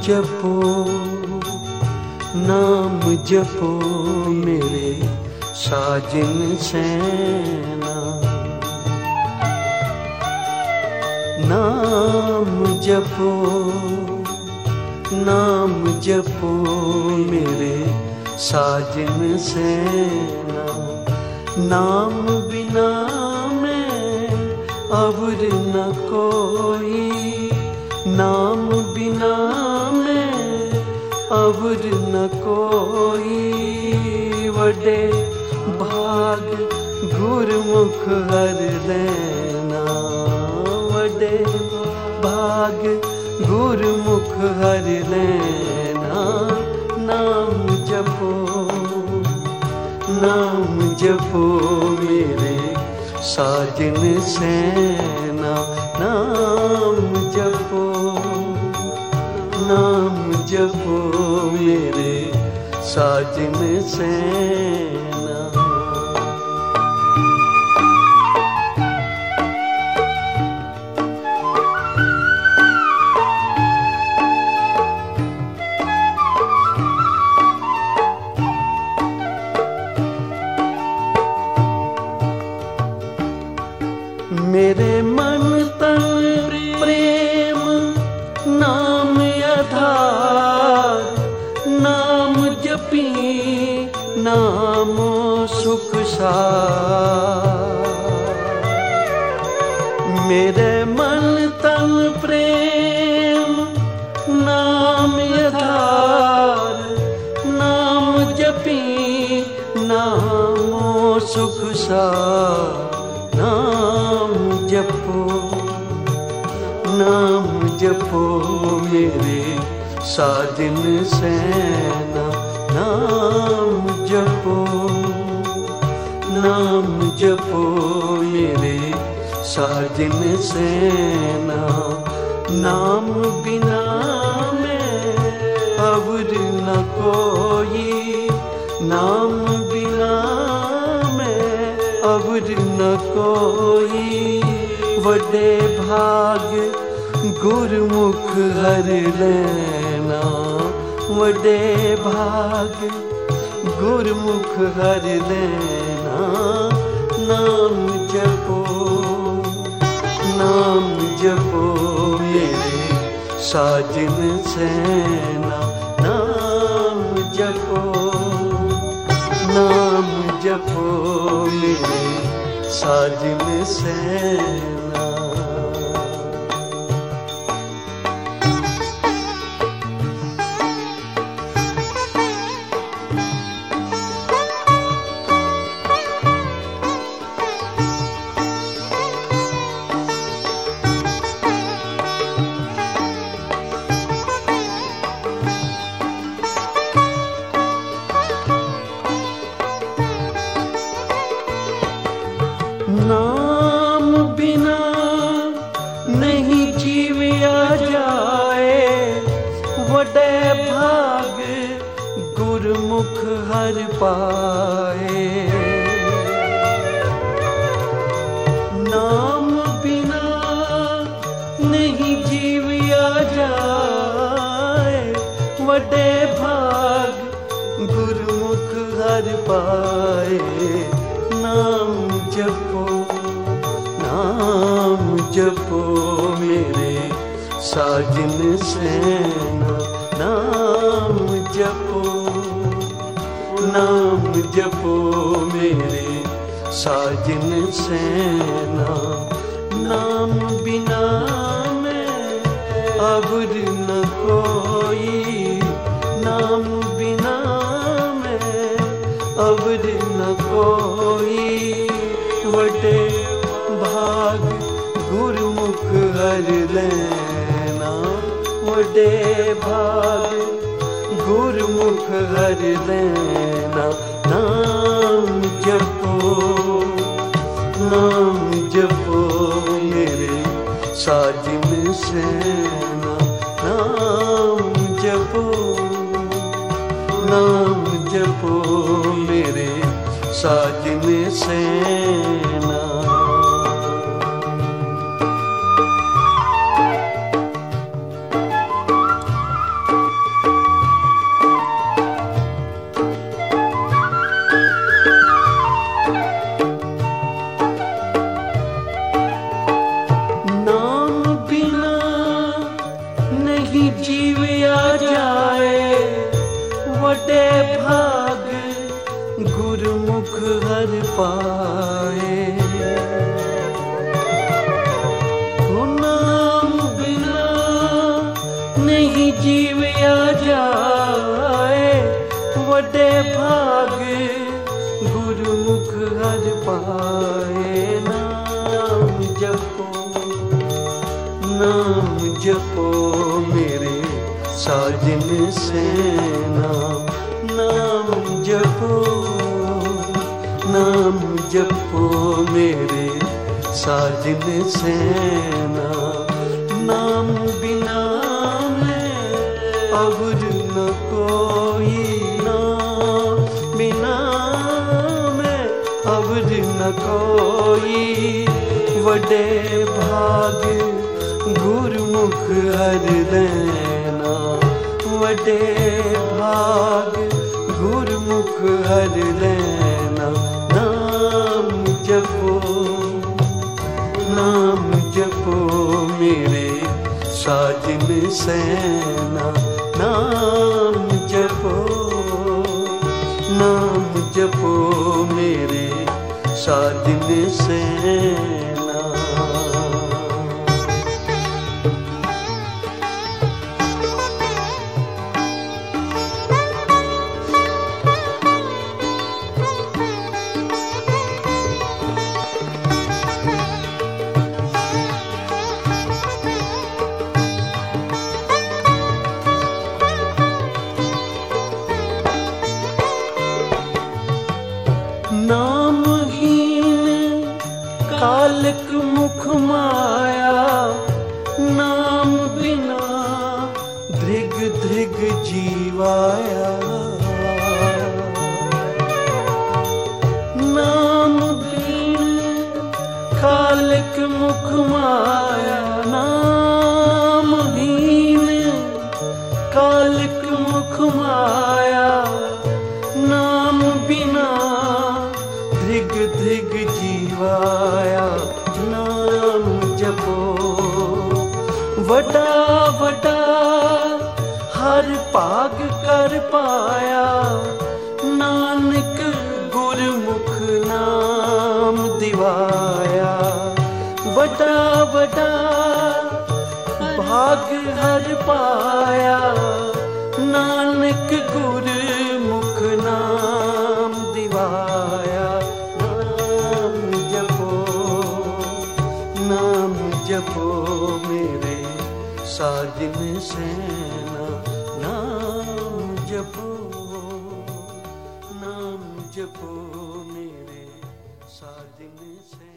जपो नाम जपो मेरे साजन सैना, नाम जपो मेरे साजन सैना। नाम बिना मैं अवर न कोई, नाम बिना मैं अवर न कोई। वडे भाग गुरमुख हर लेना, वडे भाग गुरमुख हर लेना। नाम जपो मेरे साजन सैना। नाम जपो मेरे साजन सैना। मेरे मन तन प्रेम नाम आधार, नाम जपी नामो सुख सार। मेरे मन तन प्रेम नाम आधार, नाम जपी नामो सुख सार। नाम जपो मेरे साजन सैना। नाम जपो मेरे साजन सैना। नाम बिना मैं अवर न कोई, नाम बिना मैं अवर न कोई। वडे भाग गुरमुख हर लेना, वडे भाग गुरमुख हर लेना। नाम जपो मेरे साजन सैना। नाम जपो मेरे साजन सैना। नाम बिना नहीं जीविया जाए, वडे भाग गुरमुख हर पाए। नाम बिना नहीं जीविया जाए, वडे भाग गुरमुख हर पाए। नाम जपो मेरे साजन सैना। नाम जपो मेरे साजन सैना। नाम बिना मैं अवर न कोई, नाम बिना मैं अवर न कोई। वडे भाग गुरमुख हर लेना, वडे भाग गुरमुख हर लेना। नाम जपो मेरे साजन सैना। नाम जपो मेरे साजन सैना। भाग गुरुमुख हर पाए। नाम बिना नहीं जीविया जाए, वड्डे भाग गुरुमुख हर पाए। नाम जपो, नाम जपो मेरे साजन सेना। नाम जपो, नाम जपो मेरे साजन सेना। नाम बिना मैं अवर न कोई, नाम बिना मैं अवर न कोई। वड्डे भाग गुरुमुख हर लेना, वड्डे भाग गुरुमुख हर लेना। नाम जपो, नाम जपो मेरे साजन सेना। नाम जपो, नाम जपो मेरे साजन सेना। नामहीन कालक मुख माया, नाम बिना धृग धृग जीवाया। नाम बिन कालक मुख माया, नामहीन कालक मुख माया। नाम बिना धृग धृग जीवाया। नाम जपो वड्डा वड्डा हर भाग कर पाया। नानक गुरमुख नाम दिवाया। वड्डा वड्डा भाग हर पाया। नानक गुरमुख नाम दिवाया। नाम जपो, नाम जपो मेरे साजन सेना। नाम जपो, नाम जपो मेरे साजन सेना।